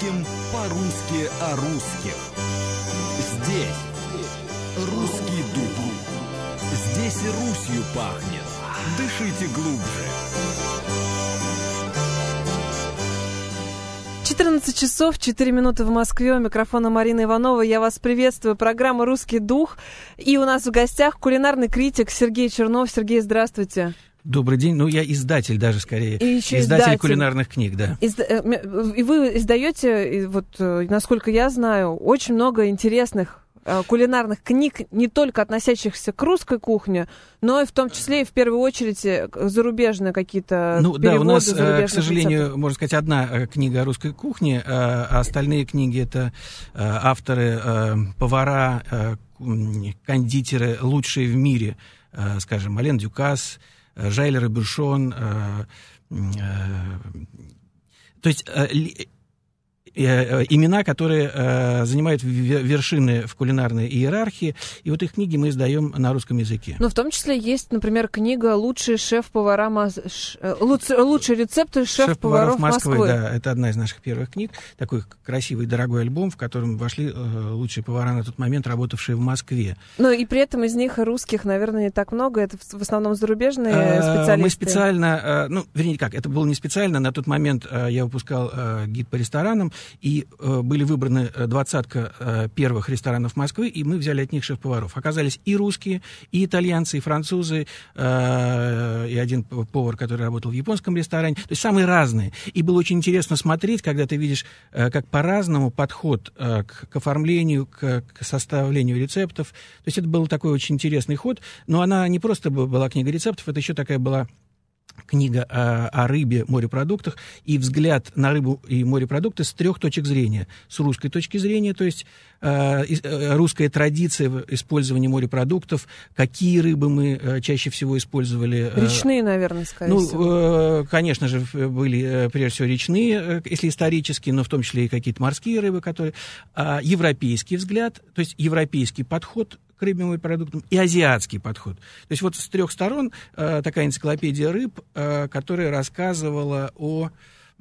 русским по-русски о русских. Здесь русский дух. Здесь Русью пахнет. Дышите глубже. 14 часов 4 минуты в Москве. У микрофона Марина Иванова. Я вас приветствую. Программа «Русский дух». И у нас в гостях кулинарный критик Сергей Чернов. Сергей, здравствуйте. Добрый день. Ну, я издатель даже скорее. И еще издатель кулинарных книг, да. И вы издаете, вот, насколько я знаю, очень много интересных кулинарных книг, не только относящихся к русской кухне, но и в том числе и в первую очередь зарубежные какие-то переводы. Да, у нас, к сожалению, рецептов. Можно сказать, одна книга о русской кухне, а остальные книги — это авторы, повара, кондитеры лучшие в мире, скажем, Ален Дюкас, Жайль Робюшон, то есть имена, которые занимают вершины в кулинарной иерархии, и вот их книги мы издаем на русском языке. Ну, в том числе есть, например, книга «Лучшие шеф-повара лучшие рецепты шеф-поваров Москвы». Да, это одна из наших первых книг. Такой красивый, дорогой альбом, в котором вошли лучшие повара на тот момент, работавшие в Москве. Ну, и при этом из них русских, наверное, не так много. Это в основном зарубежные специалисты. Мы специально, это было не специально. На тот момент я выпускал гид по ресторанам, и были выбраны 20 первых ресторанов Москвы, и мы взяли от них шеф-поваров. Оказались и русские, и итальянцы, и французы, и один повар, который работал в японском ресторане. То есть самые разные. И было очень интересно смотреть, когда ты видишь, как по-разному подход к оформлению, к составлению рецептов. То есть это был такой очень интересный ход. Но она не просто была книга рецептов, это еще такая была книга о рыбе, морепродуктах, и взгляд на рыбу и морепродукты с трех точек зрения. С русской точки зрения, то есть русская традиция в использовании морепродуктов, какие рыбы мы чаще всего использовали. Речные, наверное, скорее всего. Конечно же, были прежде всего речные, если исторические, но в том числе и какие-то морские рыбы, которые... Европейский взгляд, то есть европейский подход к рыбным морепродуктам и азиатский подход. То есть вот с трех сторон такая энциклопедия рыб, которая рассказывала о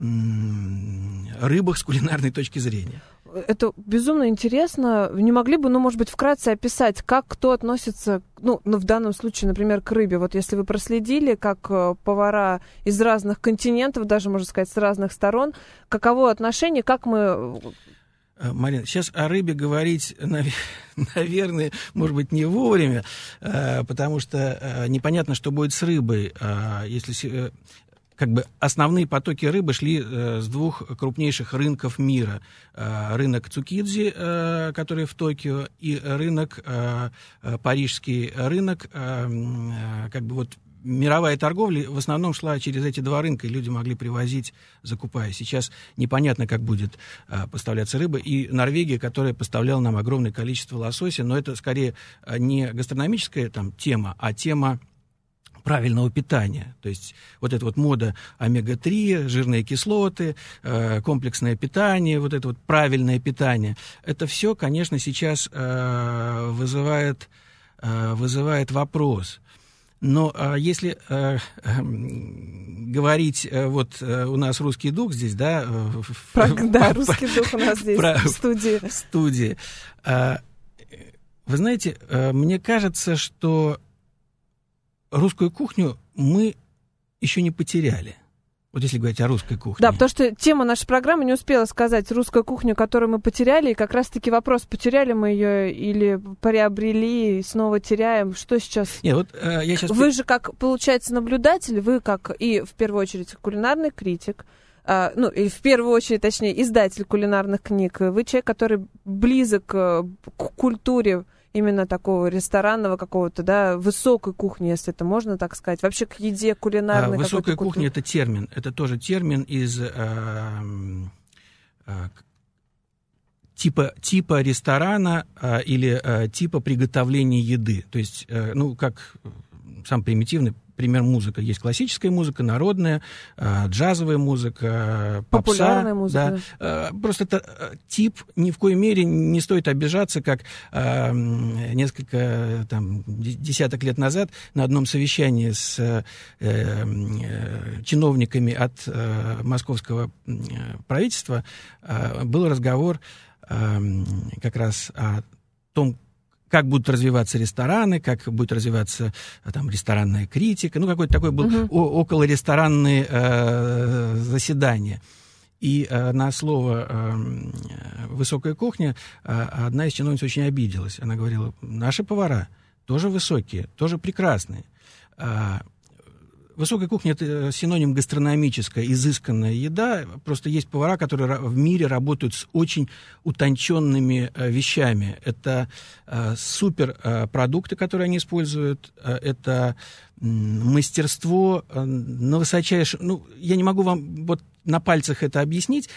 рыбах с кулинарной точки зрения. Это безумно интересно. Не могли бы, может быть, вкратце описать, как кто относится, в данном случае, например, к рыбе? Вот если вы проследили, как повара из разных континентов, даже, можно сказать, с разных сторон, каково отношение, как мы... Марина, сейчас о рыбе говорить, наверное, может быть, не вовремя, потому что непонятно, что будет с рыбой. Если основные потоки рыбы шли с двух крупнейших рынков мира. Рынок Цукидзи, который в Токио, и рынок, парижский рынок, мировая торговля в основном шла через эти два рынка, и люди могли привозить, закупая. Сейчас непонятно, как будет поставляться рыба. И Норвегия, которая поставляла нам огромное количество лосося, но это скорее не гастрономическая тема, а тема правильного питания. То есть вот эта вот мода омега-3, жирные кислоты, комплексное питание, вот это вот правильное питание. Это все, конечно, сейчас вызывает вопрос. Но если говорить, у нас русский дух здесь, да? Да, русский дух у нас здесь, в студии. Вы знаете, мне кажется, что русскую кухню мы еще не потеряли. Вот если говорить о русской кухне. Да, потому что тема нашей программы не успела сказать русскую кухню, которую мы потеряли, и как раз-таки вопрос, потеряли мы ее или приобрели и снова теряем, что сейчас? Нет, я сейчас... Вы же как, получается, наблюдатель, вы как и, в первую очередь, кулинарный критик, и в первую очередь, точнее, издатель кулинарных книг, вы человек, который близок к культуре именно такого ресторанного какого-то, да, высокой кухни, если это можно так сказать, вообще к еде кулинарной. Высокая кухня — это термин, это тоже термин из типа ресторана или типа приготовления еды. То есть, как самый примитивный например, музыка. Есть классическая музыка, народная, джазовая музыка, попса. Популярная музыка. Да. Просто это тип, ни в коей мере не стоит обижаться, как несколько десяток лет назад на одном совещании с чиновниками от московского правительства был разговор как раз о том, как будут развиваться рестораны, как будет развиваться ресторанная критика. Какое-то такое было околоресторанное заседание. И на слово «высокая кухня» одна из чиновниц очень обиделась. Она говорила, наши повара тоже высокие, тоже прекрасные. Высокая кухня – это синоним гастрономическая, изысканная еда. Просто есть повара, которые в мире работают с очень утонченными вещами. Это суперпродукты, которые они используют. Это мастерство на высочайшем... я не могу вам на пальцах это объяснить.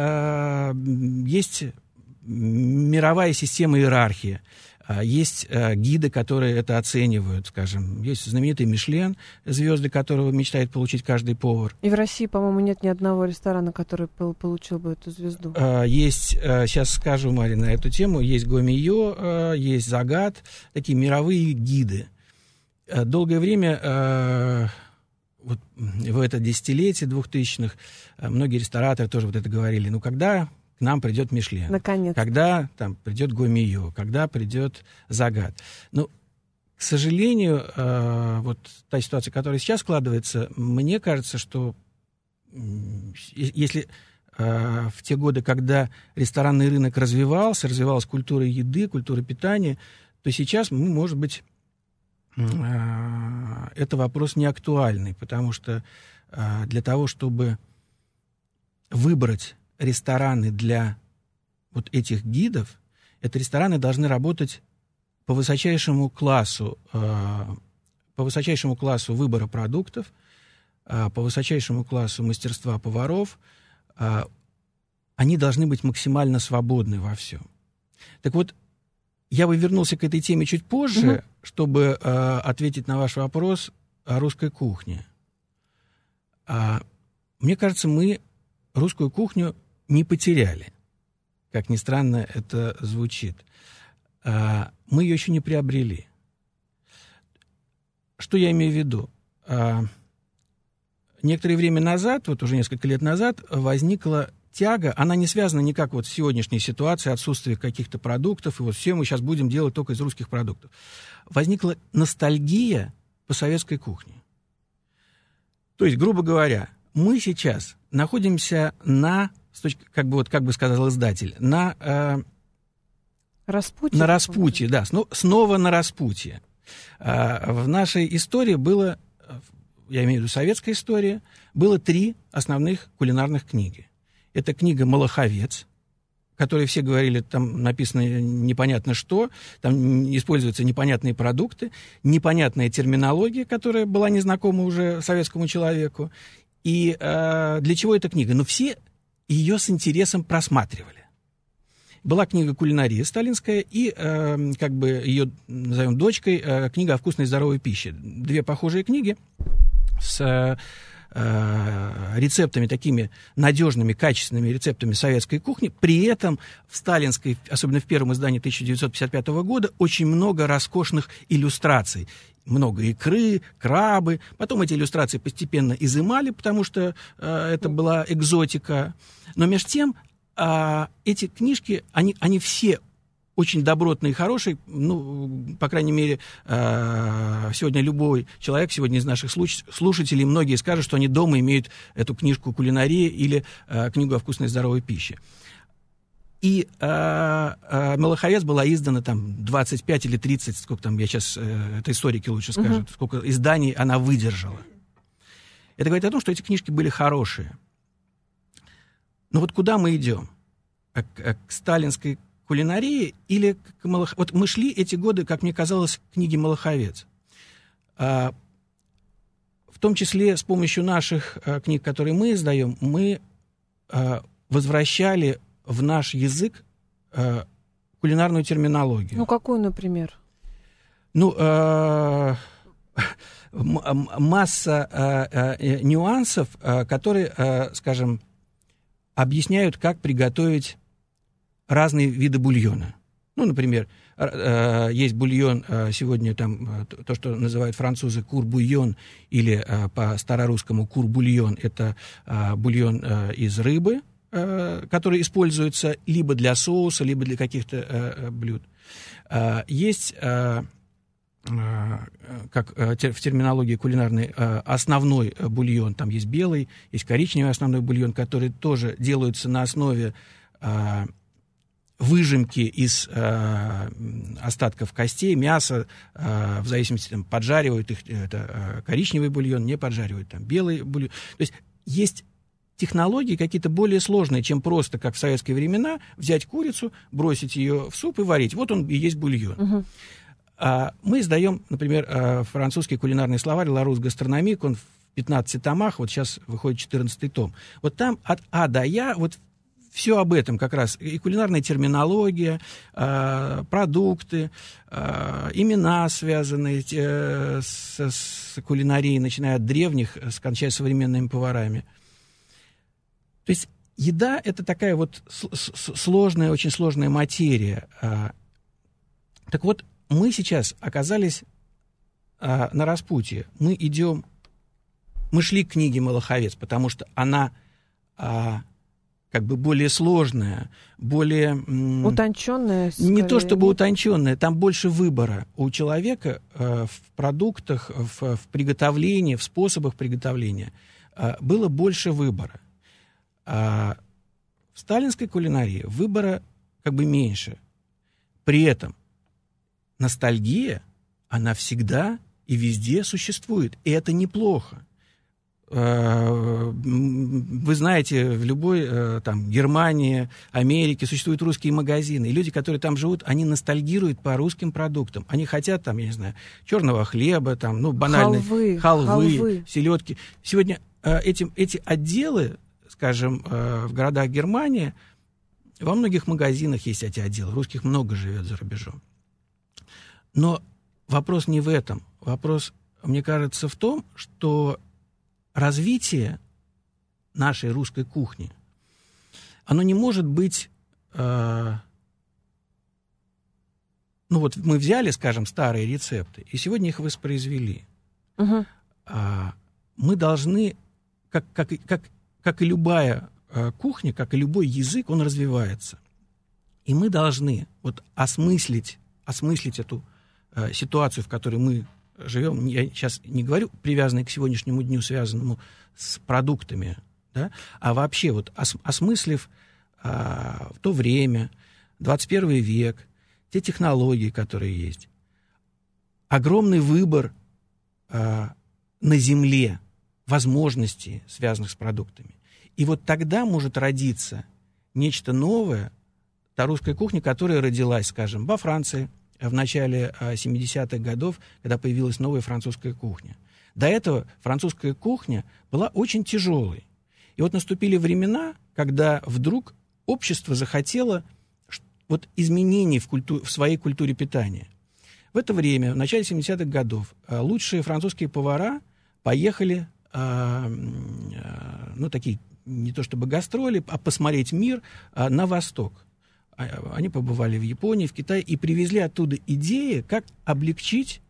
Есть мировая система иерархии. Есть гиды, которые это оценивают, скажем. Есть знаменитый Мишлен, звезды которого мечтает получить каждый повар. И в России, по-моему, нет ни одного ресторана, который получил бы эту звезду. Есть, сейчас скажу, Мария, на эту тему, есть Гомийо, есть Загат, такие мировые гиды. Долгое время, в это десятилетие 2000-х, многие рестораторы тоже это говорили. Когда к нам придет Мишлен. Наконец. Когда придет Гомийо, когда придет Загат. К сожалению, та ситуация, которая сейчас складывается, мне кажется, что если в те годы, когда ресторанный рынок развивалась культура еды, культура питания, то сейчас, может быть, это вопрос не актуальный, потому что для того, чтобы выбрать рестораны для этих гидов, это рестораны должны работать по высочайшему классу выбора продуктов, по высочайшему классу мастерства поваров. Они должны быть максимально свободны во всем. Так вот, я бы вернулся к этой теме чуть позже, чтобы ответить на ваш вопрос о русской кухне. Мне кажется, мы русскую кухню не потеряли. Как ни странно это звучит. Мы ее еще не приобрели. Что я имею в виду? Некоторое время назад, уже несколько лет назад, возникла тяга, она не связана никак с сегодняшней ситуацией, отсутствием каких-то продуктов, и все мы сейчас будем делать только из русских продуктов. Возникла ностальгия по советской кухне. То есть, грубо говоря, мы сейчас находимся как бы сказал издатель, на распутье, да, снова на распутье. В нашей истории было, я имею в виду советская история, было 3 основных кулинарных книги. Это книга «Малаховец», которой все говорили, там написано непонятно что, там используются непонятные продукты, непонятная терминология, которая была незнакома уже советскому человеку. И для чего эта книга? Все ее с интересом просматривали. Была книга «Кулинария» сталинская и, ее назовем дочкой, книга о вкусной и здоровой пище. 2 похожие книги с рецептами, такими надежными, качественными рецептами советской кухни. При этом в сталинской, особенно в первом издании 1955 года, очень много роскошных иллюстраций. Много икры, крабы. Потом эти иллюстрации постепенно изымали, потому что это была экзотика. Но между тем эти книжки, они все очень добротные и хорошие. По крайней мере, сегодня любой человек, сегодня из наших слушателей, многие скажут, что они дома имеют эту книжку «Кулинария» или книгу о вкусной и здоровой пище. И «Малаховец» была издана 25 или 30, сколько там, я сейчас, это историки лучше скажут, сколько изданий она выдержала. Это говорит о том, что эти книжки были хорошие. Но куда мы идем? К сталинской кулинарии или к Малаховецу? Мы шли эти годы, как мне казалось, к книге «Малаховец». В том числе с помощью наших книг, которые мы издаем, мы возвращали в наш язык кулинарную терминологию. Какую, например? масса нюансов, которые, скажем, объясняют, как приготовить разные виды бульона. Ну, например, есть бульон сегодня, там, то, что называют французы кур-бульон, или по старорусскому кур-бульон, это бульон из рыбы, который используется либо для соуса, либо для каких-то блюд. Есть, как в терминологии кулинарной, основной бульон, там есть белый, есть коричневый основной бульон, который тоже делаются на основе выжимки из остатков костей, мяса, в зависимости, там, поджаривают их, это коричневый бульон, не поджаривают, там, белый бульон. То есть технологии какие-то более сложные, чем просто, как в советские времена, взять курицу, бросить ее в суп и варить. Вот он и есть бульон. Угу. Мы издаем, например, французский кулинарный словарь «Ларуsse Гастрономик», он в 15 томах, вот сейчас выходит 14 том. Вот там от А до Я, вот все об этом как раз, и кулинарная терминология, продукты, имена, связанные с кулинарией, начиная от древних, кончая современными поварами. То есть еда — это такая вот сложная, очень сложная материя. Так вот, мы сейчас оказались на распутье. Мы шли к книге «Малаховец», потому что она как бы более сложная, более... Утонченная. Не то чтобы утонченная, там больше выбора у человека в продуктах, в приготовлении, в способах приготовления. Было больше выбора. В сталинской кулинарии выбора как бы меньше. При этом ностальгия, она всегда и везде существует. И это неплохо. Вы знаете, в любой там, Германии, Америке существуют русские магазины. И люди, которые там живут, они ностальгируют по русским продуктам. Они хотят, там, я не знаю, черного хлеба, там, ну, банальные халвы, селедки. Сегодня эти отделы, скажем, в городах Германии, во многих магазинах есть эти отделы. Русских много живет за рубежом. Но вопрос не в этом. Вопрос, мне кажется, в том, что развитие нашей русской кухни, оно не может быть... ну вот мы взяли, скажем, старые рецепты, и сегодня их воспроизвели. Угу. Мы должны, как и любая кухня, как и любой язык, он развивается. И мы должны вот осмыслить эту ситуацию, в которой мы живем. Я сейчас не говорю привязанной к сегодняшнему дню, связанному с продуктами, да, а вообще вот осмыслив в то время, 21 век, те технологии, которые есть, огромный выбор на земле возможностей, связанных с продуктами. И вот тогда может родиться нечто новое, та русская кухня, которая родилась, скажем, во Франции в начале 70-х годов, когда появилась новая французская кухня. До этого французская кухня была очень тяжелой. И вот наступили времена, когда вдруг общество захотело вот изменений в своей культуре питания. В это время, в начале 70-х годов, лучшие французские повара поехали, ну, такие, не то чтобы гастроли, а посмотреть мир на восток. Они побывали в Японии, в Китае и привезли оттуда идеи, как облегчить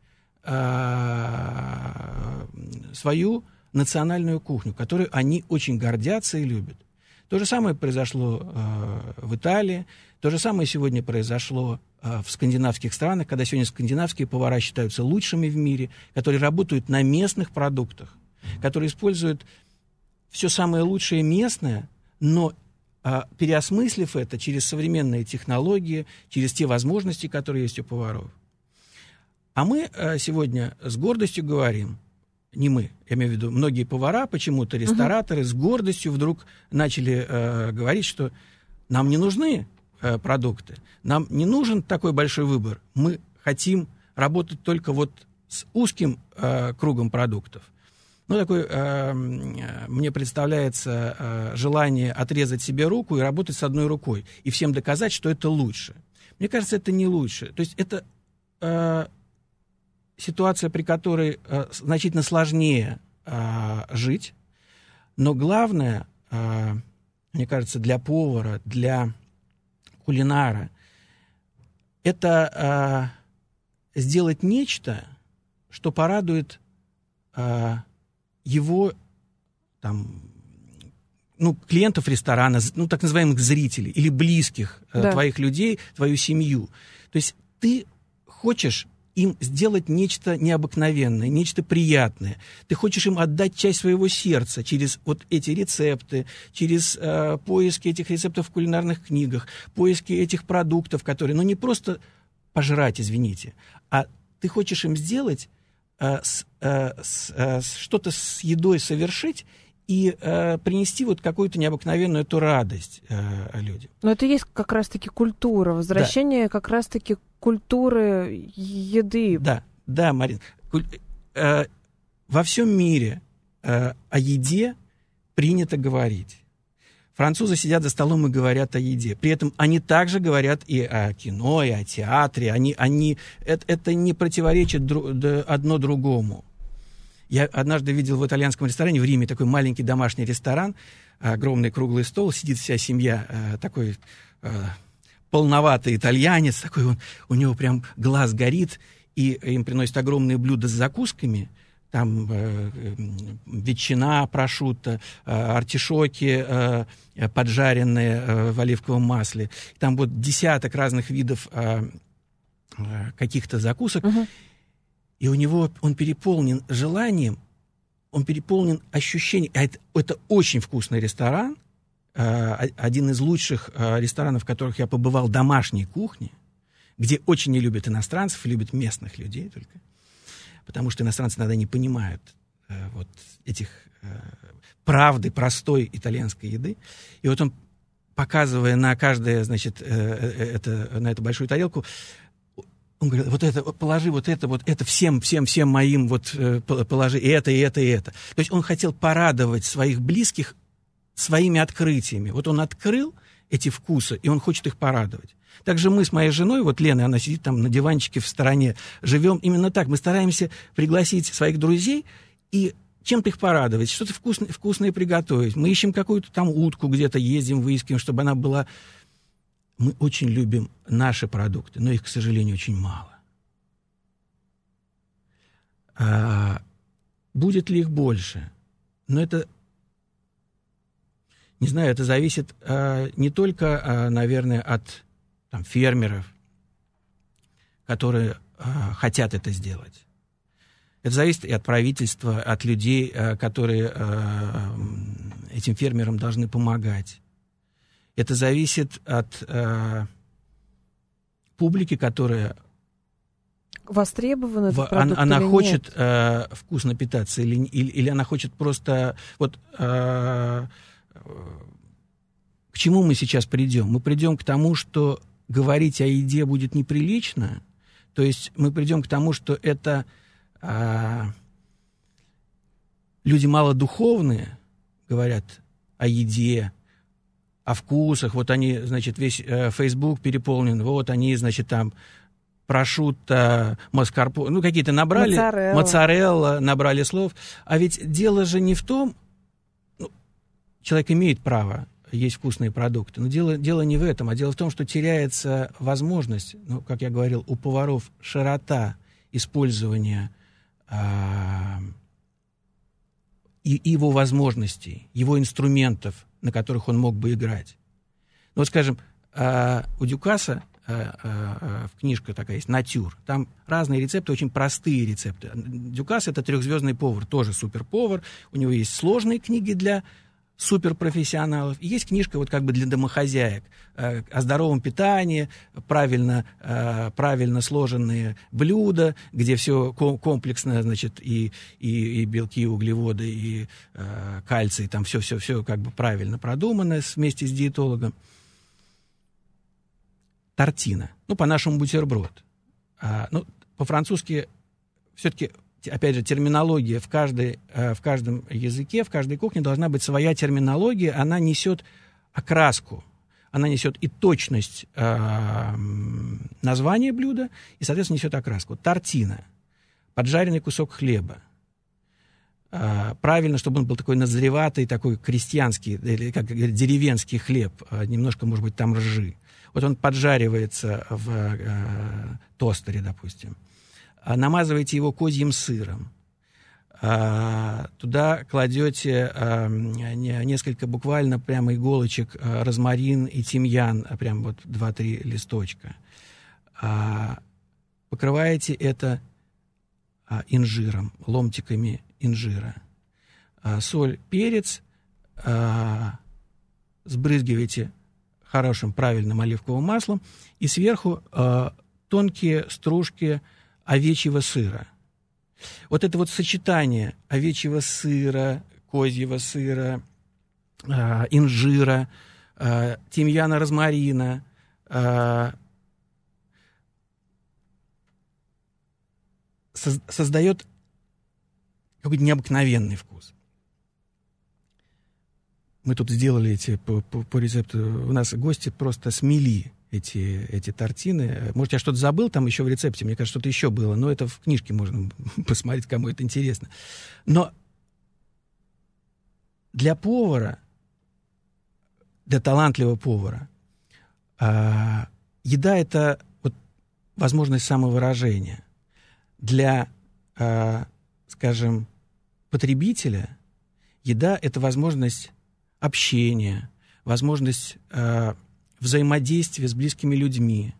свою национальную кухню, которую они очень гордятся и любят. То же самое произошло в Италии, то же самое сегодня произошло в скандинавских странах, когда сегодня скандинавские повара считаются лучшими в мире, которые работают на местных продуктах, которые используют все самое лучшее местное, но переосмыслив это через современные технологии, через те возможности, которые есть у поваров. А мы сегодня с гордостью говорим, не мы, я имею в виду, многие повара, почему-то рестораторы с гордостью вдруг начали говорить, что нам не нужны продукты, нам не нужен такой большой выбор, мы хотим работать только вот с узким кругом продуктов. Ну, такое мне представляется желание отрезать себе руку и работать с одной рукой, и всем доказать, что это лучше. Мне кажется, это не лучше. То есть это ситуация, при которой значительно сложнее жить, но главное, мне кажется, для повара, для кулинара, это сделать нечто, что порадует его там, клиентов ресторана, так называемых зрителей или близких твоих людей, твою семью. То есть ты хочешь им сделать нечто необыкновенное, нечто приятное. Ты хочешь им отдать часть своего сердца через вот эти рецепты, через поиски этих рецептов в кулинарных книгах, поиски этих продуктов, которые, не просто пожрать, извините, а ты хочешь им сделать, что-то с едой совершить и принести вот какую-то необыкновенную эту радость людям. Но это есть как раз-таки культура, возвращение как раз-таки культуры еды. Да, Марин. Во всем мире о еде принято говорить. Французы сидят за столом и говорят о еде. При этом они также говорят и о кино, и о театре. Это не противоречит одно другому. Я однажды видел в итальянском ресторане в Риме такой маленький домашний ресторан, огромный круглый стол, сидит вся семья, такой полноватый итальянец, такой у него прям глаз горит, и им приносят огромные блюда с закусками, там ветчина, прошутто, артишоки поджаренные в оливковом масле, там вот десяток разных видов каких-то закусок. И у него он переполнен желанием, он переполнен ощущением. Это очень вкусный ресторан, один из лучших ресторанов, в которых я побывал, домашней кухни, где очень не любят иностранцев, любят местных людей только, потому что иностранцы иногда не понимают вот этих правды простой итальянской еды. И вот он, показывая на каждое, значит, на эту большую тарелку, он говорит, вот это, положи вот это всем моим, вот положи и это, и это, и это. То есть он хотел порадовать своих близких своими открытиями. Вот он открыл эти вкусы, и он хочет их порадовать. Также мы с моей женой, вот Лена, она сидит там на диванчике в стороне, живем именно так. Мы стараемся пригласить своих друзей и чем-то их порадовать, что-то вкусное приготовить. Мы ищем какую-то там утку, где-то ездим, выискиваем, чтобы она была... Мы очень любим наши продукты, но их, к сожалению, очень мало. Будет ли их больше? Но это, не знаю, это зависит не только, наверное, от фермеров, которые хотят это сделать. Это зависит и от правительства, от людей, которые этим фермерам должны помогать. Это зависит от публики, которая... Востребована этот продукт она или хочет нет? Вкусно питаться или она хочет просто... Вот к чему мы сейчас придем? Мы придем к тому, что говорить о еде будет неприлично. То есть мы придем к тому, что это люди малодуховные говорят о еде, о вкусах, вот они, значит, весь Facebook переполнен, вот они, значит, там прошутто, маскарпоне, какие-то набрали, моцарелла, набрали слов. А ведь дело же не в том, человек имеет право есть вкусные продукты, но дело не в этом, а дело в том, что теряется возможность, как я говорил, у поваров широта использования его возможностей, его инструментов, на которых он мог бы играть. Ну, вот, скажем, у Дюкаса книжка такая есть, «Натюр». Там разные рецепты, очень простые рецепты. Дюкас — это 3-звездный повар, тоже суперповар. У него есть сложные книги для суперпрофессионалов. И есть книжка вот как бы для домохозяек о здоровом питании, правильно сложенные блюда, где все комплексно, значит, и белки, и углеводы, и кальций, там все как бы правильно продумано вместе с диетологом. Тортина. По-нашему бутерброд. По-французски все-таки, опять же, терминология в каждом языке, в каждой кухне должна быть своя терминология. Она несет окраску, она несет и точность названия блюда, и, соответственно, несет окраску. Тортина. поджаренный кусок хлеба. Правильно, чтобы он был такой назреватый, такой крестьянский, или, как говорят, деревенский хлеб, немножко, может быть, там ржи. Вот он поджаривается в тостере, допустим. Намазываете его козьим сыром. Туда кладете несколько буквально прямо иголочек розмарин и тимьян, прям вот 2-3 листочка. Покрываете это инжиром, ломтиками инжира. Соль, перец, сбрызгиваете хорошим, правильным оливковым маслом и сверху тонкие стружки овечьего сыра. Вот это вот сочетание овечьего сыра, козьего сыра, инжира, тимьяна, розмарина, создает какой-то необыкновенный вкус. Мы тут сделали по рецепту, у нас гости просто смели эти тортины. Может, я что-то забыл там еще в рецепте, мне кажется, что-то еще было, но это в книжке можно посмотреть, кому это интересно. Но для повара, для талантливого повара, еда — это вот возможность самовыражения. Для, скажем, потребителя еда — это возможность общения, возможность взаимодействия с близкими людьми.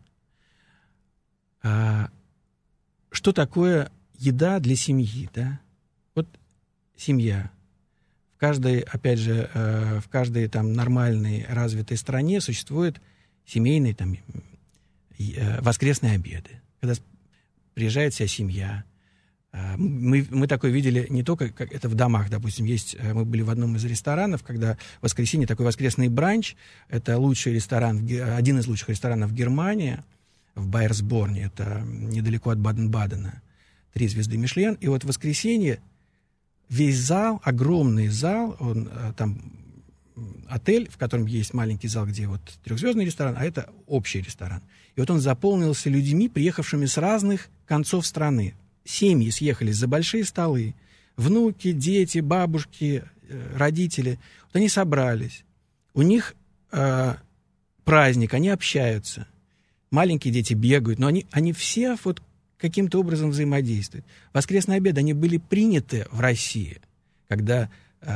Что такое еда для семьи, да? Вот семья. В каждой, опять же, в каждой там нормальной, развитой стране существуют семейные там воскресные обеды, когда приезжает вся семья. Мы такое видели не только, как это в домах, допустим, есть, мы были в одном из ресторанов, когда в воскресенье такой воскресный бранч, это лучший ресторан, один из лучших ресторанов в Германии, в Байерсборне, это недалеко от Баден-Бадена, 3 звезды Мишлен, и вот в воскресенье весь зал, огромный зал, он там отель, в котором есть маленький зал, где вот 3-звездный ресторан, а это общий ресторан. И вот он заполнился людьми, приехавшими с разных концов страны. Семьи съехались за большие столы, внуки, дети, бабушки, родители. Вот они собрались. У них праздник, они общаются. Маленькие дети бегают, но они все вот каким-то образом взаимодействуют. Воскресные обеды, они были приняты в России, когда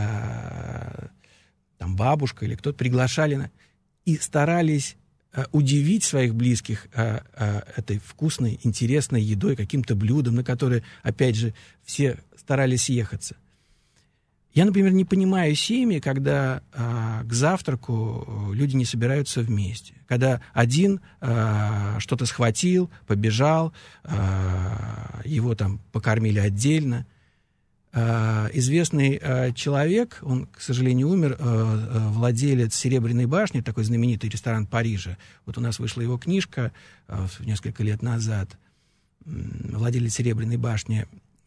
там бабушка или кто-то приглашали и старались удивить своих близких этой вкусной, интересной едой, каким-то блюдом, на которое, опять же, все старались съехаться. Я, например, не понимаю семьи, когда к завтраку люди не собираются вместе. Когда один что-то схватил, побежал, его там покормили отдельно. Известный человек, он, к сожалению, умер, владелец «Серебряной башни», такой знаменитый ресторан Парижа. Вот у нас вышла его книжка несколько лет назад. Владелец «Серебряной башни»,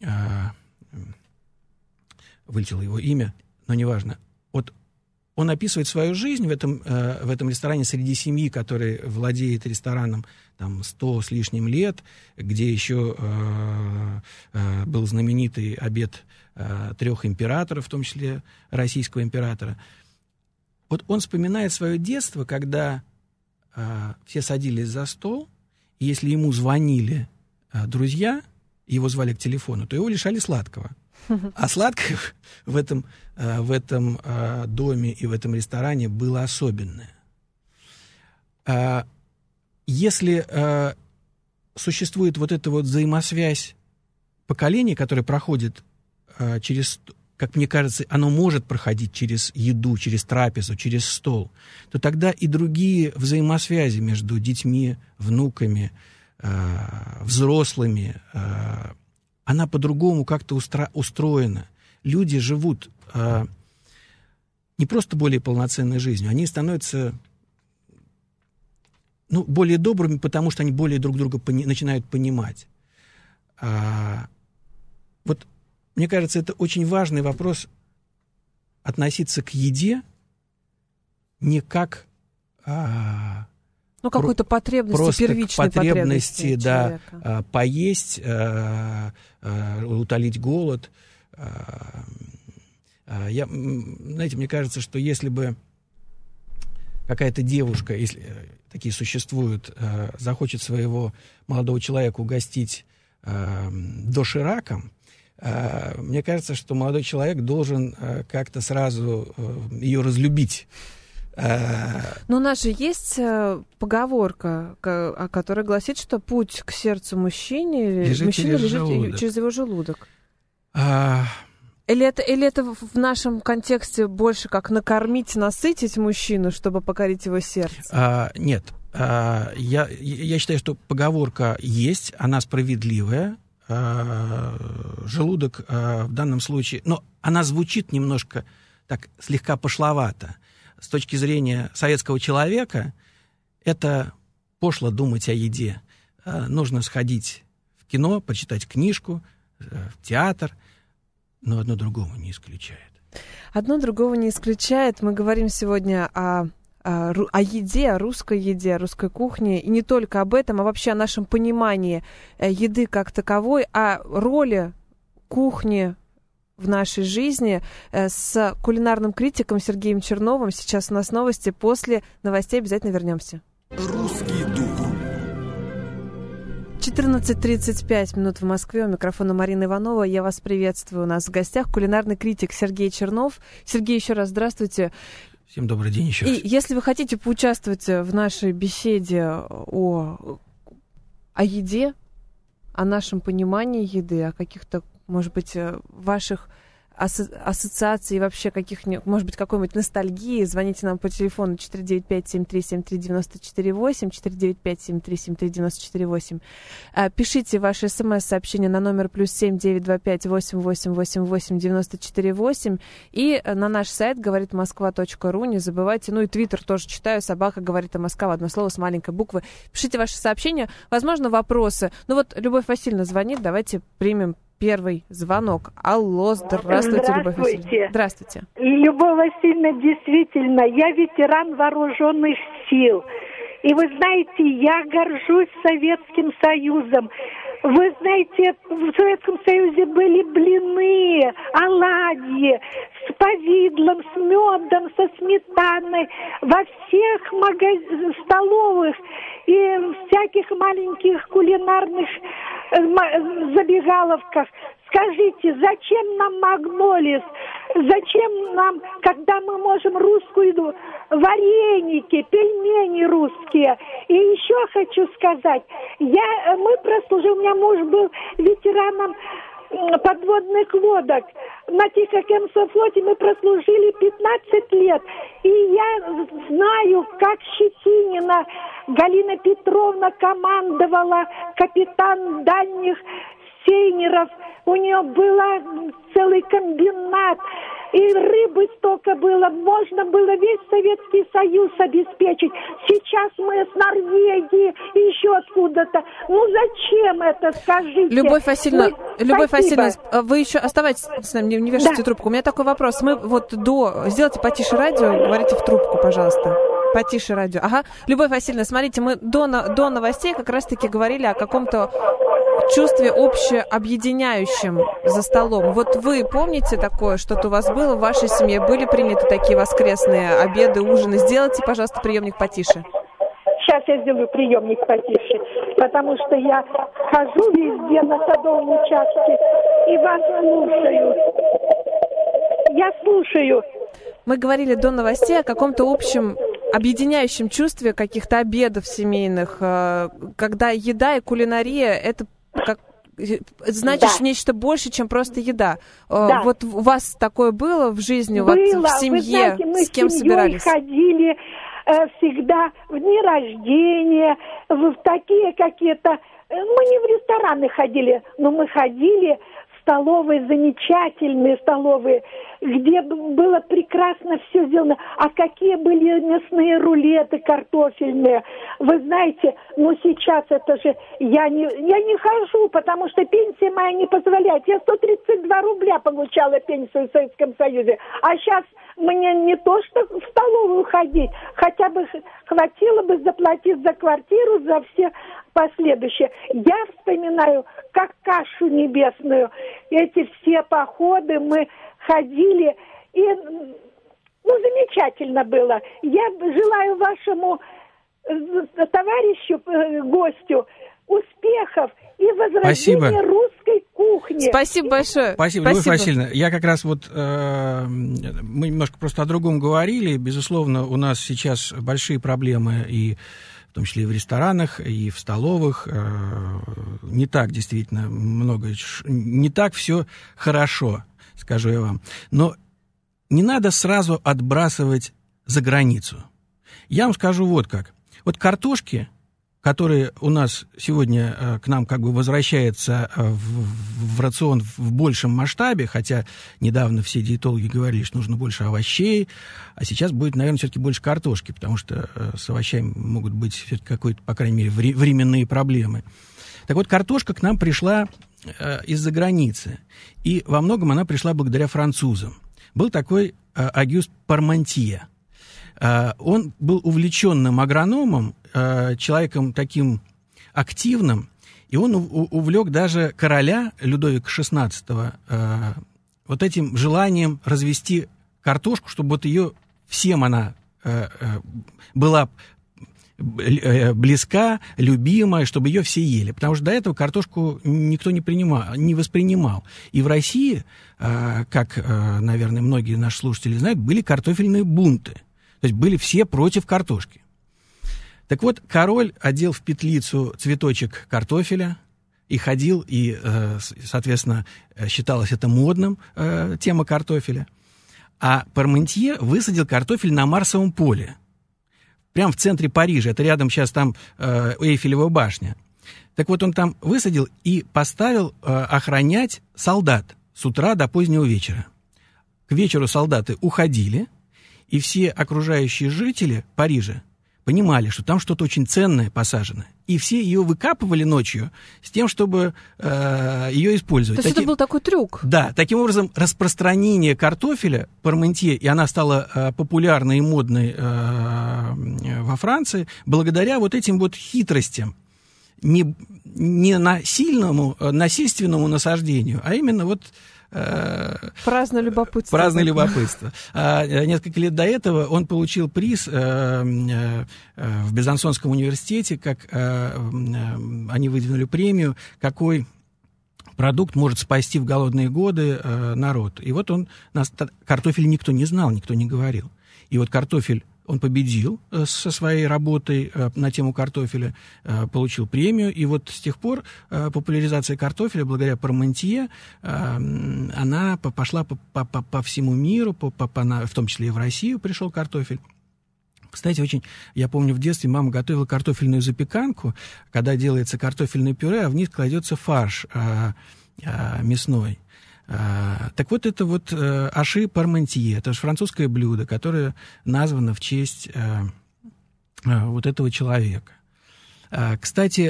вылетело его имя, но неважно. Вот он описывает свою жизнь в этом ресторане среди семьи, которая владеет рестораном там 100 с лишним лет, где еще был знаменитый обед 3 императоров, в том числе российского императора. Вот он вспоминает свое детство, когда все садились за стол, и если ему звонили друзья, его звали к телефону, то его лишали сладкого. А сладкое в этом доме и в этом ресторане было особенное. Если существует вот эта вот взаимосвязь поколений, которая проходит через, как мне кажется, оно может проходить через еду, через трапезу, через стол, то тогда и другие взаимосвязи между детьми, внуками, взрослыми, она по-другому как-то устроена. Люди живут не просто более полноценной жизнью, они становятся более добрыми, потому что они более друг друга начинают понимать. Вот, мне кажется, это очень важный вопрос — относиться к еде не как... Ну, какой-то потребности, просто первичной потребности да, человека. Поесть, утолить голод. Знаете, мне кажется, что если бы какая-то девушка, если такие существуют, захочет своего молодого человека угостить дошираком, мне кажется, что молодой человек должен как-то сразу ее разлюбить. Но у нас же есть поговорка, которая гласит, что путь к сердцу мужчины лежит через его желудок. Или это в нашем контексте больше как накормить, насытить мужчину, чтобы покорить его сердце? Нет. Я считаю, что поговорка есть, она справедливая. Желудок в данном случае... Но она звучит немножко так слегка пошловато. С точки зрения советского человека, это пошло думать о еде. Нужно сходить в кино, почитать книжку, в театр, но одно другого не исключает. Одно другого не исключает. Мы говорим сегодня о еде, о русской кухне, и не только об этом, а вообще о нашем понимании еды как таковой, о роли кухни в нашей жизни с кулинарным критиком Сергеем Черновым. Сейчас у нас новости. После новостей обязательно вернемся. Русский дух. 14:35 минут в Москве. У микрофона Марина Иванова. Я вас приветствую. У нас в гостях кулинарный критик Сергей Чернов. Сергей, еще раз здравствуйте. Всем добрый день еще раз. И если вы хотите поучаствовать в нашей беседе о еде, о нашем понимании еды, о каких-то, может быть, ваших ассоциаций, вообще может быть, какой-нибудь ностальгии, звоните нам по телефону 495-7373-94-8, 495-7373-94-8. Пишите ваши смс-сообщения на номер +7 925 8888 94-8 и на наш сайт говоритмосква.ру. Не забывайте, ну и твиттер тоже читаю, собака говорит о Москва, одно слово с маленькой буквы. Пишите ваши сообщения, возможно, вопросы. Ну вот Любовь Васильевна звонит, давайте примем первый звонок. Алло, здравствуйте, Любовь Васильевна. Здравствуйте. Любовь Васильевна, действительно, я ветеран вооруженных сил. И вы знаете, я горжусь Советским Союзом. Вы знаете, в Советском Союзе были блины, оладьи с повидлом, с медом, со сметаной во всех столовых и всяких маленьких кулинарных забегаловках. Скажите, зачем нам Магнолис? Зачем нам, когда мы можем русскую еду, вареники, пельмени русские? И еще хочу сказать, у меня муж был ветераном подводных лодок. На Тихоокеанском флоте мы прослужили 15 лет. И я знаю, как Щетинина Галина Петровна командовала, капитан дальних сейнеров. У нее был целый комбинат. И рыбы столько было. Можно было весь Советский Союз обеспечить. Сейчас мы с Норвегии и еще откуда-то. Ну зачем это, скажите? Любовь Васильевна, вы еще оставайтесь с нами, не вешайте трубку. У меня такой вопрос. Мы сделайте потише радио, говорите в трубку, пожалуйста. Потише радио. Ага. Любовь Васильевна, смотрите, мы до новостей как раз-таки говорили о каком-то чувстве общеобъединяющем за столом. Вот вы помните такое, что-то у вас было в вашей семье? Были приняты такие воскресные обеды, ужины? Сделайте, пожалуйста, приемник потише. Сейчас я сделаю приемник потише, потому что я хожу везде на садовом участке и вас слушаю. Я слушаю. Мы говорили до новостей о каком-то общем объединяющем чувстве каких-то обедов семейных, когда еда и кулинария — это значит нечто больше, чем просто еда. Да. Вот у вас такое было в жизни, было. Вот в семье? Вы знаете, мы с кем собирались? Ходили всегда в дни рождения, в такие какие-то... Мы не в рестораны ходили, но мы ходили в столовые, замечательные столовые, где было прекрасно все сделано. А какие были мясные рулеты картофельные. Вы знаете, сейчас это же... Я не хожу, потому что пенсия моя не позволяет. Я 132 рубля получала пенсию в Советском Союзе. А сейчас мне не то, что в столовую ходить. хотя бы хватило бы заплатить за квартиру, за все последующие. Я вспоминаю, как кашу небесную. Эти все походы мы ходили, и замечательно было. Я желаю вашему товарищу, гостю, успехов и возрождения русской кухни. Спасибо большое. Спасибо, Любовь Васильевна. Я как раз мы немножко просто о другом говорили. Безусловно, у нас сейчас большие проблемы, и в том числе и в ресторанах, и в столовых. Не так действительно много, не так все хорошо, скажу я вам. Но не надо сразу отбрасывать за границу. Я вам скажу вот как. Вот картошки, которые у нас сегодня к нам как бы возвращаются в рацион в большем масштабе, хотя недавно все диетологи говорили, что нужно больше овощей, а сейчас будет, наверное, все-таки больше картошки, потому что с овощами могут быть все-таки какие-то, по крайней мере, временные проблемы. Так вот, картошка к нам пришла из-за границы, и во многом она пришла благодаря французам. Был такой Агюст Пармантье. Он был увлеченным агрономом, человеком таким активным, и он увлек даже короля Людовика XVI вот этим желанием развести картошку, чтобы вот ее всем она была близка, любимая, чтобы ее все ели. Потому что до этого картошку никто не воспринимал. И в России, как, наверное, многие наши слушатели знают, были картофельные бунты. То есть были все против картошки. Так вот, король одел в петлицу цветочек картофеля и ходил, и, соответственно, считалось это модным, тема картофеля. А Пармантье высадил картофель на Марсовом поле. Прямо в центре Парижа. Это рядом сейчас там Эйфелева башня. Так вот, он там высадил и поставил охранять солдат с утра до позднего вечера. К вечеру солдаты уходили, и все окружающие жители Парижа понимали, что там что-то очень ценное посажено. И все ее выкапывали ночью с тем, чтобы ее использовать. То есть это был такой трюк? Да. Таким образом, распространение картофеля Пармантье, и она стала популярной и модной во Франции, благодаря вот этим вот хитростям. Не насильственному насаждению, а именно вот... Праздное любопытство. Праздное любопытство. Несколько лет до этого он получил приз в Безансонском университете, как они выдвинули премию, какой продукт может спасти в голодные годы народ. И вот картофель никто не знал, никто не говорил. И вот картофель он победил со своей работой на тему картофеля, получил премию, и вот с тех пор популяризация картофеля, благодаря Пармантье, она пошла по всему миру, в том числе и в Россию пришел картофель. Кстати, я помню, в детстве мама готовила картофельную запеканку, когда делается картофельное пюре, а вниз кладется фарш мясной. Так вот, это вот аши Пармантье, это же французское блюдо, которое названо в честь вот этого человека. Кстати,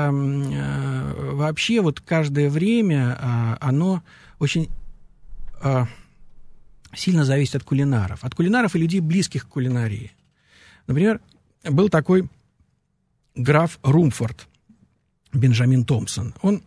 вообще вот каждое время оно очень сильно зависит от кулинаров и людей, близких к кулинарии. Например, был такой граф Румфорд, Бенджамин Томпсон. Он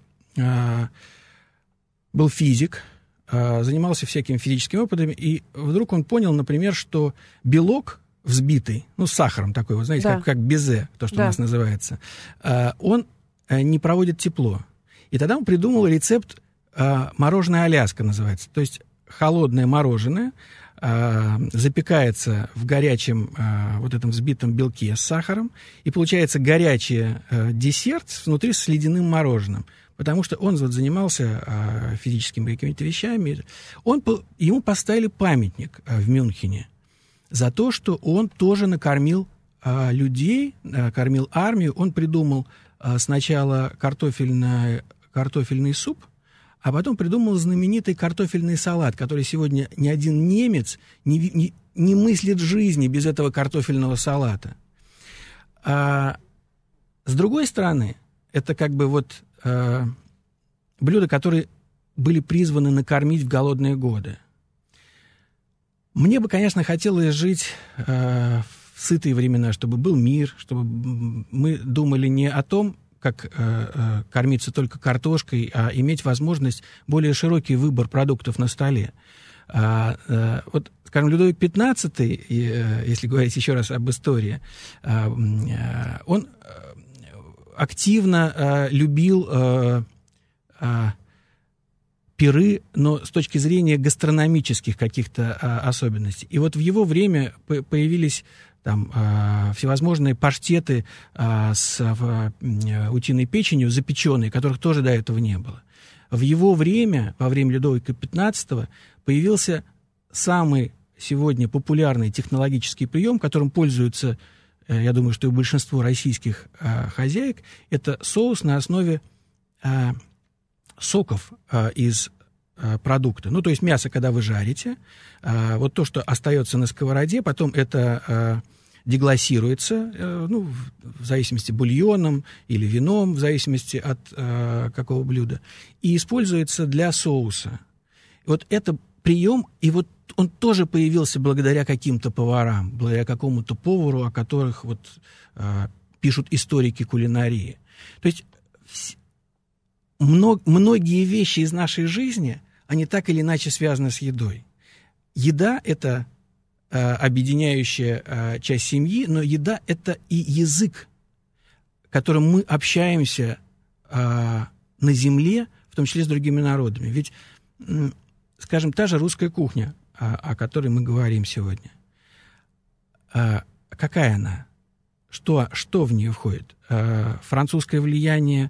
был физик, занимался всякими физическими опытами, и вдруг он понял, например, что белок взбитый, с сахаром такой, вы знаете, да, как безе, то, что у нас называется, он не проводит тепло. И тогда он придумал рецепт мороженое Аляска, называется. То есть холодное мороженое запекается в горячем вот этом взбитом белке с сахаром, и получается горячий десерт внутри с ледяным мороженым. Потому что он вот занимался физическими какими-то вещами. Ему поставили памятник в Мюнхене за то, что он тоже накормил людей, кормил армию. Он придумал сначала картофельный суп, а потом придумал знаменитый картофельный салат, который сегодня ни один немец не мыслит жизни без этого картофельного салата. А с другой стороны, это как бы вот блюда, которые были призваны накормить в голодные годы. Мне бы, конечно, хотелось жить в сытые времена, чтобы был мир, чтобы мы думали не о том, как кормиться только картошкой, а иметь возможность более широкий выбор продуктов на столе. Вот, скажем, Людовик XV, если говорить еще раз об истории, он активно любил пиры, но с точки зрения гастрономических каких-то особенностей. И вот в его время появились там всевозможные паштеты с утиной печенью, запеченные, которых тоже до этого не было. В его время, во время Людовика XV, появился самый сегодня популярный технологический прием, которым пользуются, я думаю, что и большинство российских хозяек, это соус на основе соков из продукта. Ну, то есть мясо, когда вы жарите, вот то, что остается на сковороде, потом это деглассируется, ну, в зависимости бульоном или вином, в зависимости от какого блюда, и используется для соуса. Вот это прием, и вот он тоже появился благодаря каким-то поварам, благодаря какому-то повару, о которых вот пишут историки кулинарии. То есть многие вещи из нашей жизни, они так или иначе связаны с едой. Еда – это объединяющая часть семьи, но еда – это и язык, которым мы общаемся на земле, в том числе с другими народами. Ведь, скажем, та же русская кухня, о которой мы говорим сегодня, какая она? Что в нее входит? Французское влияние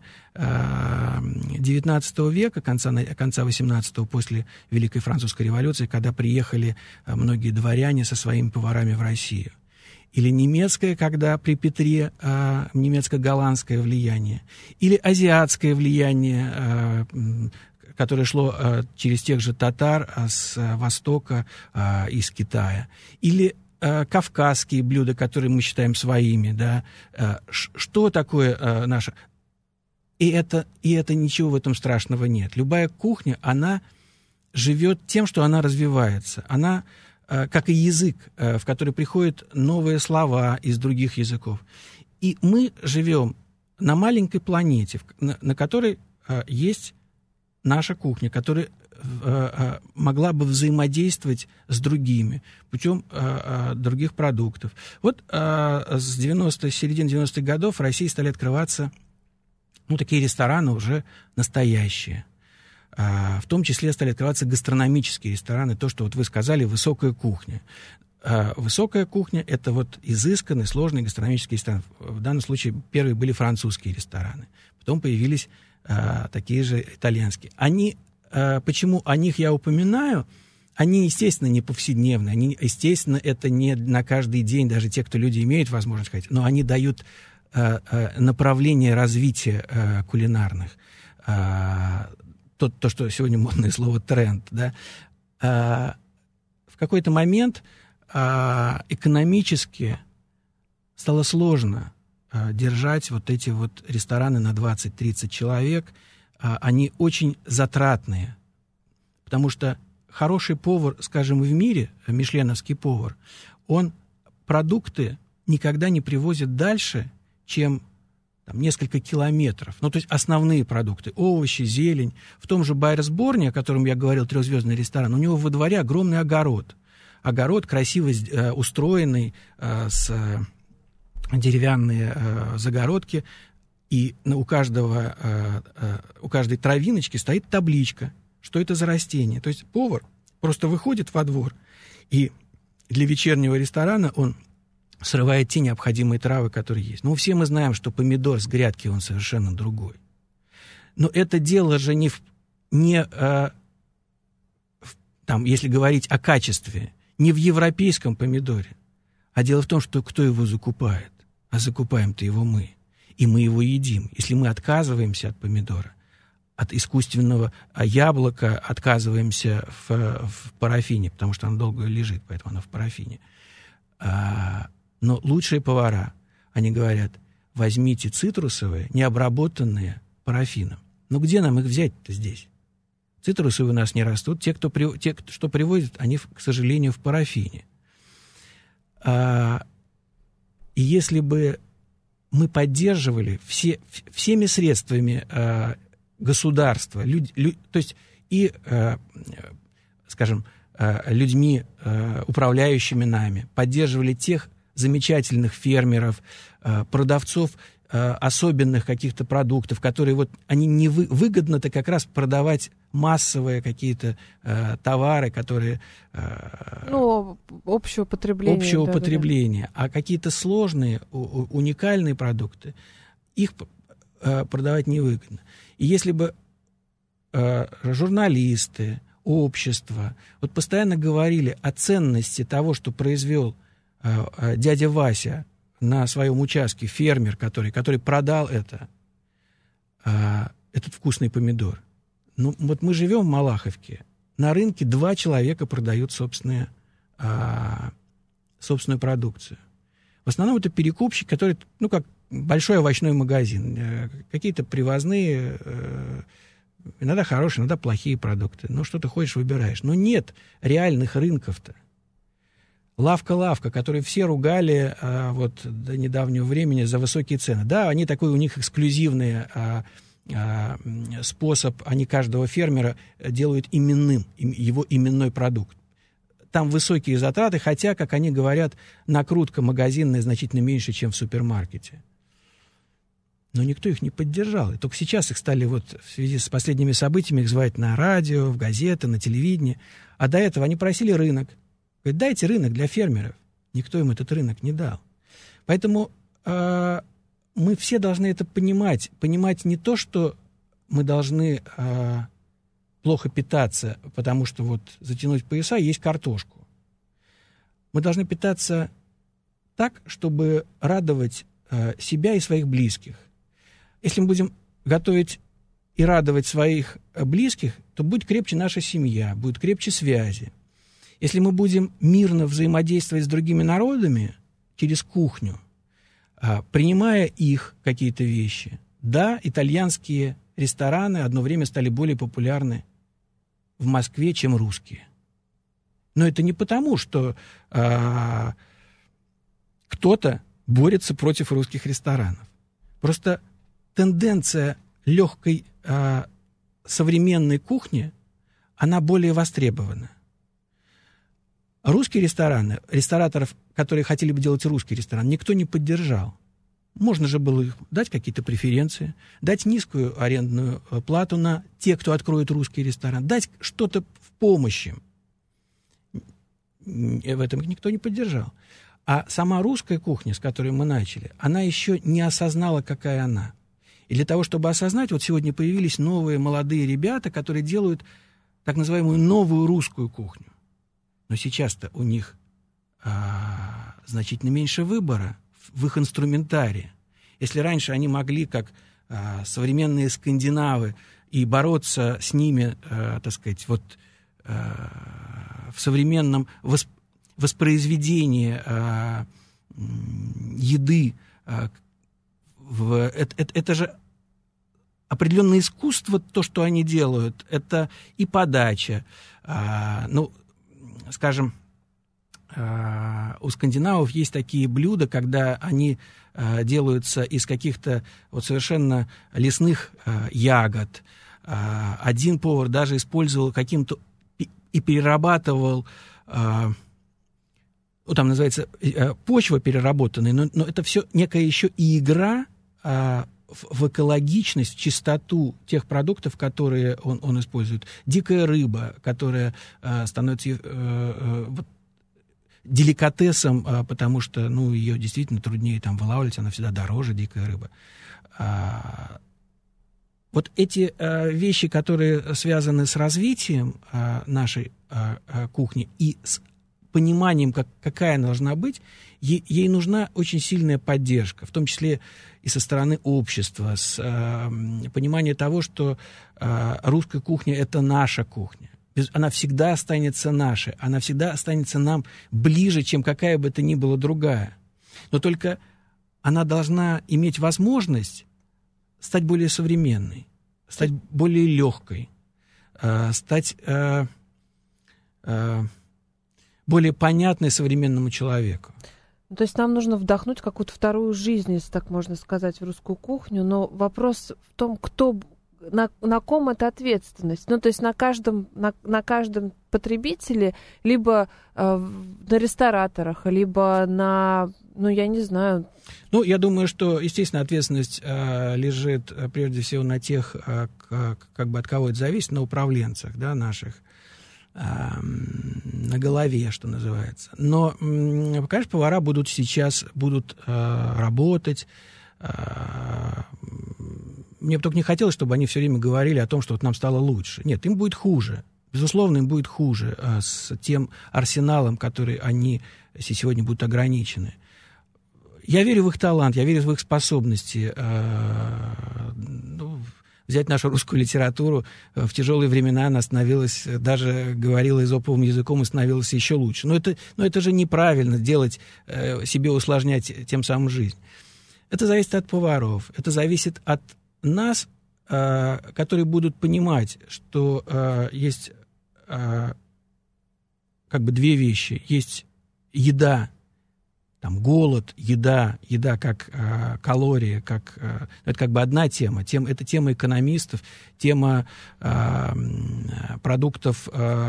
XIX века, конца XVIII, после Великой Французской революции, когда приехали многие дворяне со своими поварами в Россию. Или немецкое, когда при Петре немецко-голландское влияние. Или азиатское влияние, которое шло через тех же татар с Востока, из Китая. Или кавказские блюда, которые мы считаем своими, да, что такое наше... И это ничего в этом страшного нет. Любая кухня, она живет тем, что она развивается. Она, как и язык, в который приходят новые слова из других языков. И мы живем на маленькой планете, на которой есть наша кухня, которая могла бы взаимодействовать с другими путем других продуктов. Вот с середины 90-х годов в России стали открываться такие рестораны уже настоящие. В том числе стали открываться гастрономические рестораны, то, что вот вы сказали, высокая кухня. Высокая кухня – это вот изысканный, сложный гастрономический ресторан. В данном случае первые были французские рестораны. Потом появились такие же итальянские. Почему о них я упоминаю? Они, естественно, не повседневные. Они, естественно, это не на каждый день, даже те, кто люди имеют возможность ходить, но они дают направление развития кулинарных. То, что сегодня модное слово «тренд». Да? В какой-то момент экономически стало сложно держать вот эти вот рестораны на 20-30 человек. Они очень затратные, потому что хороший повар, скажем, в мире, мишленовский повар, он продукты никогда не привозит дальше, чем несколько километров. Ну, то есть основные продукты, овощи, зелень. В том же Байерсборне, о котором я говорил, трехзвездный ресторан, у него во дворе огромный огород. Огород красиво устроенный, с деревянные загородки. И у каждой травиночки стоит табличка, что это за растение. То есть повар просто выходит во двор, и для вечернего ресторана он срывает те необходимые травы, которые есть. Ну, все мы знаем, что помидор с грядки, он совершенно другой. Но это дело же если говорить о качестве, не в европейском помидоре, а дело в том, что кто его закупает? А закупаем-то его мы. И мы его едим. Если мы отказываемся от помидора, от искусственного яблока отказываемся в парафине, потому что оно долго лежит, поэтому оно в парафине. Но лучшие повара, они говорят, возьмите цитрусовые, необработанные парафином. Ну где нам их взять-то здесь? Цитрусовые у нас не растут. Те, что привозят, они, к сожалению, в парафине. И если бы мы поддерживали всеми средствами государства, то есть и, скажем, людьми, управляющими нами, поддерживали тех замечательных фермеров, продавцов особенных каких-то продуктов, которые вот они не выгодно-то как раз продавать массовые какие-то товары, которые... общего потребления. Общего потребления. А какие-то сложные, уникальные продукты, их продавать невыгодно. И если бы журналисты, общество вот постоянно говорили о ценности того, что произвел дядя Вася на своем участке, фермер, который продал этот вкусный помидор. Ну, вот мы живем в Малаховке, на рынке 2 человека продают собственную продукцию. В основном это перекупщик, который, как большой овощной магазин, какие-то привозные, иногда хорошие, иногда плохие продукты. Что ты хочешь, выбираешь. Но нет реальных рынков-то. Лавка, которую все ругали до недавнего времени за высокие цены. Да, они такой, у них эксклюзивный способ, они каждого фермера делают именным, его именной продукт. Там высокие затраты, хотя, как они говорят, накрутка магазинная значительно меньше, чем в супермаркете. Но никто их не поддержал. И только сейчас их стали в связи с последними событиями их звать на радио, в газеты, на телевидении. А до этого они просили рынок. Говорят, дайте рынок для фермеров. Никто им этот рынок не дал. Поэтому мы все должны это понимать. Понимать не то, что мы должны плохо питаться, потому что затянуть пояса, есть картошку. Мы должны питаться так, чтобы радовать себя и своих близких. Если мы будем готовить и радовать своих близких, то будет крепче наша семья, будет крепче связи. Если мы будем мирно взаимодействовать с другими народами через кухню, принимая их какие-то вещи, да, итальянские рестораны одно время стали более популярны в Москве, чем русские. Но это не потому, что кто-то борется против русских ресторанов. Просто тенденция легкой современной кухни, она более востребована. Русские рестораны, рестораторов, которые хотели бы делать русский ресторан, никто не поддержал. Можно же было дать какие-то преференции, дать низкую арендную плату на те, кто откроет русский ресторан, дать что-то в помощь им. В этом никто не поддержал. А сама русская кухня, с которой мы начали, она еще не осознала, какая она. И для того, чтобы осознать, сегодня появились новые молодые ребята, которые делают так называемую новую русскую кухню. Но сейчас-то у них значительно меньше выбора в их инструментарии. Если раньше они могли, как современные скандинавы, и бороться с ними, в современном воспроизведении еды, это же определенное искусство, то, что они делают, это и подача. Скажем, у скандинавов есть такие блюда, когда они делаются из каких-то совершенно лесных ягод. Один повар даже использовал каким-то и перерабатывал, там называется почва переработанная, но это все некая еще и игра в экологичность, в чистоту тех продуктов, которые он использует. Дикая рыба, которая становится деликатесом, потому что ее действительно труднее вылавливать, она всегда дороже, дикая рыба. Эти вещи, которые связаны с развитием нашей кухни и с пониманием, какая она должна быть, ей нужна очень сильная поддержка, в том числе и со стороны общества, с пониманием того, что русская кухня – это наша кухня. Она всегда останется нашей, она всегда останется нам ближе, чем какая бы то ни была другая. Но только она должна иметь возможность стать более современной, стать более легкой, стать более понятной современному человеку. То есть нам нужно вдохнуть какую-то вторую жизнь, если так можно сказать, в русскую кухню. Но вопрос в том, на ком эта ответственность. Ну, то есть на каждом потребителе, либо на рестораторах, либо на, я не знаю. Я думаю, что, естественно, ответственность лежит прежде всего на тех, от кого это зависит, на управленцах, да, наших, на голове, что называется. Но, конечно, повара будут работать. Мне бы только не хотелось, чтобы они все время говорили о том, что нам стало лучше. Нет, им будет хуже. Безусловно, им будет хуже с тем арсеналом, который они сегодня будут ограничены. Я верю в их талант, я верю в их способности. Взять нашу русскую литературу, в тяжелые времена она становилась, даже говорила эзоповым языком и становилась еще лучше. Но это же неправильно делать, себе усложнять тем самым жизнь. Это зависит от поваров, это зависит от нас, которые будут понимать, что есть две вещи. Есть еда, голод, еда как калории, это одна тема. Это тема экономистов, тема продуктов,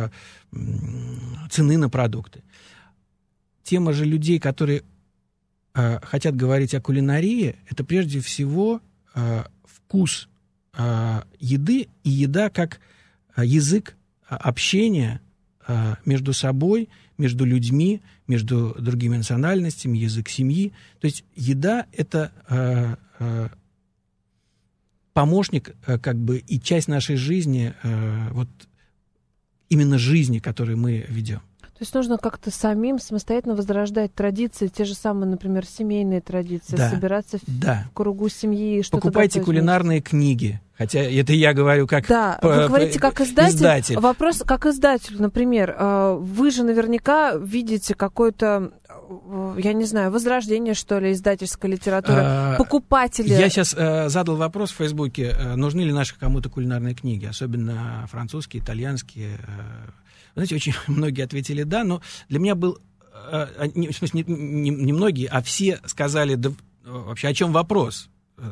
цены на продукты. Тема же людей, которые хотят говорить о кулинарии, это прежде всего вкус еды и еда как язык общения между собой, между людьми, между другими национальностями, язык семьи. То есть еда — это помощник и часть нашей жизни, именно жизни, которую мы ведем. То есть нужно как-то самим самостоятельно возрождать традиции, те же самые, например, семейные традиции, собираться в кругу семьи и что-то Покупайте кулинарные книги. Хотя это я говорю как вы говорите как издатель. Вопрос как издатель, например. Вы же наверняка видите какое-то, я не знаю, возрождение, что ли, издательской литературы. Покупатели... Я сейчас задал вопрос в Фейсбуке, нужны ли наши кому-то кулинарные книги, особенно французские, итальянские. Знаете, очень многие ответили «да», но для меня был... В смысле, не многие, а все сказали «да вообще о чем вопрос?»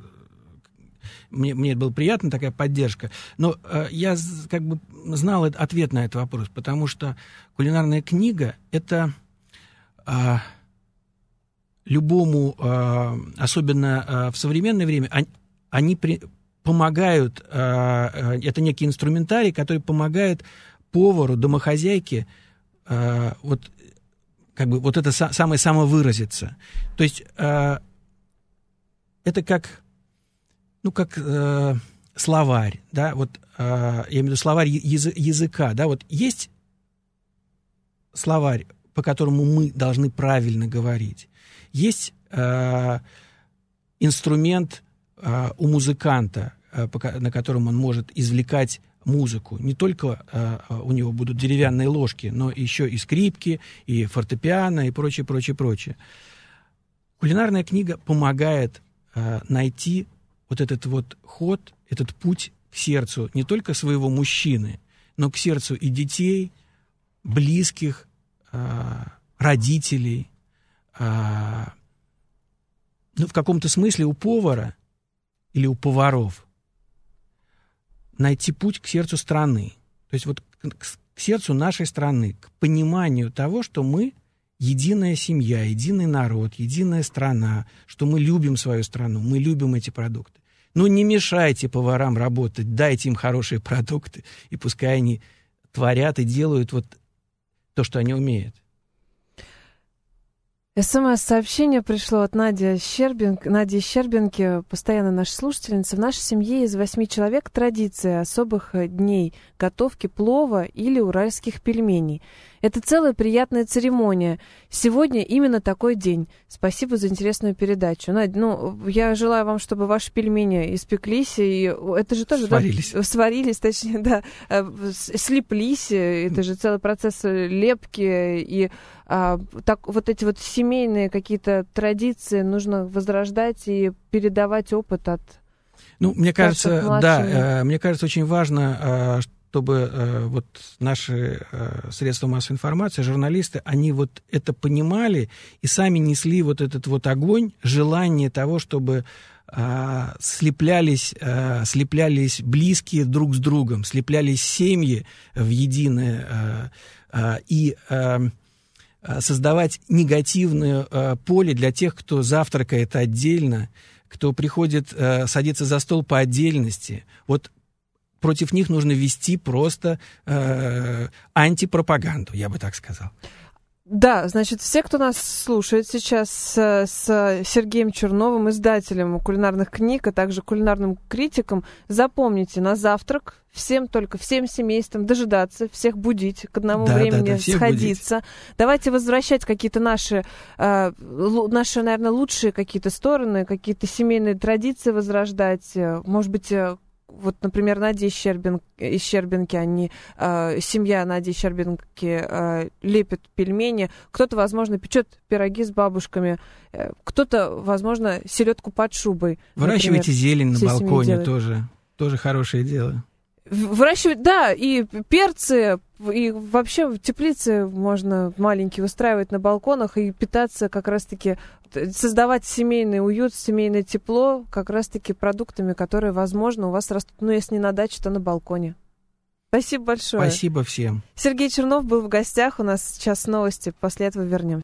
Мне было приятно, такая поддержка. Но я знал ответ на этот вопрос, потому что кулинарная книга — это любому, особенно в современное время, они помогают, это некий инструментарий, который помогает повару, домохозяйке это самовыразиться. То есть это как словарь, да, я имею в виду словарь языка, да, есть словарь, по которому мы должны правильно говорить. Есть инструмент у музыканта, на котором он может извлекать музыку. Не только у него будут деревянные ложки, но еще и скрипки, и фортепиано, и прочее, прочее, прочее. Кулинарная книга помогает найти этот ход, этот путь к сердцу не только своего мужчины, но к сердцу и детей, близких, родителей. В каком-то смысле у повара или у поваров найти путь к сердцу страны. То есть к сердцу нашей страны, к пониманию того, что мы единая семья, единый народ, единая страна, что мы любим свою страну, мы любим эти продукты. Не мешайте поварам работать, дайте им хорошие продукты, и пускай они творят и делают то, что они умеют. СМС-сообщение пришло от Нади Щербинки, постоянно наша слушательница. В нашей семье из 8 человек традиция особых дней готовки плова или уральских пельменей. Это целая приятная церемония. Сегодня именно такой день. Спасибо за интересную передачу. Надя, я желаю вам, чтобы ваши пельмени испеклись, и это же тоже... Сварились, точнее, да, слеплись. Это же целый процесс лепки, и эти семейные какие-то традиции нужно возрождать и передавать опыт от... Мне кажется, очень важно, чтобы вот наши средства массовой информации, журналисты, они вот это понимали и сами несли вот этот вот огонь, желание того, чтобы слеплялись близкие друг с другом, слеплялись семьи в единое и создавать негативное поле для тех, кто завтракает отдельно, кто приходит, садится за стол по отдельности. Вот против них нужно вести просто антипропаганду, я бы так сказал. Да, значит, все, кто нас слушает сейчас с Сергеем Черновым, издателем кулинарных книг, а также кулинарным критиком, запомните, на завтрак всем семействам дожидаться, всех будить, к одному времени сходиться. Будить. Давайте возвращать какие-то наши, наверное, лучшие какие-то стороны, какие-то семейные традиции возрождать. Может быть, вот, например, Надя из Щербинки, семья Нади из Щербинки лепит пельмени, кто-то, возможно, печет пироги с бабушками, кто-то, возможно, селедку под шубой. Выращивайте зелень на балконе тоже хорошее дело. Выращивать, да, и перцы, и вообще в теплице можно маленькие устраивать на балконах и питаться как раз-таки, создавать семейный уют, семейное тепло как раз-таки продуктами, которые, возможно, у вас растут, если не на даче, то на балконе. Спасибо большое. Спасибо всем. Сергей Чернов был в гостях, у нас сейчас новости, после этого вернемся.